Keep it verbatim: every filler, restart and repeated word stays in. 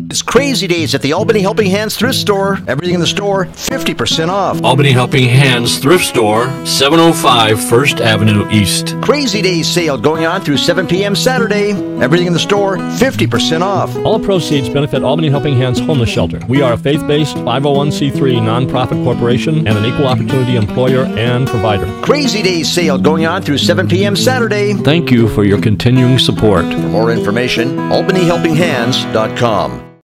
It's Crazy Days at the Albany Helping Hands Thrift Store. Everything in the store, fifty percent off. Albany Helping Hands Thrift Store, seven oh five First Avenue East. Crazy Days sale going on through seven p.m. Saturday. Everything in the store, fifty percent off. All proceeds benefit Albany Helping Hands Homeless Shelter. We are a faith-based five oh one c three nonprofit corporation and an equal opportunity employer and provider. Crazy Days sale going on through seven p.m. Saturday. Thank you for your continuing support. For more information, albany helping hands dot com.